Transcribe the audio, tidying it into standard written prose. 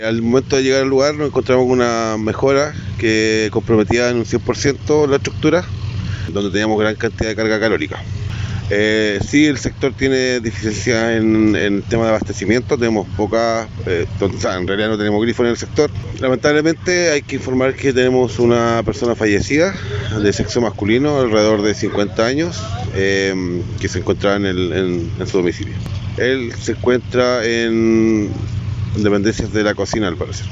Al momento de llegar al lugar nos encontramos con una mejora que comprometía en un 100% la estructura, donde teníamos gran cantidad de carga calórica. Sí, el sector tiene deficiencia en el tema de abastecimiento, tenemos pocas, en realidad no tenemos grifo en el sector. Lamentablemente hay que informar que tenemos una persona fallecida de sexo masculino, alrededor de 50 años, que se encontraba en su domicilio. Él se encuentra en dependencias de la cocina, al parecer.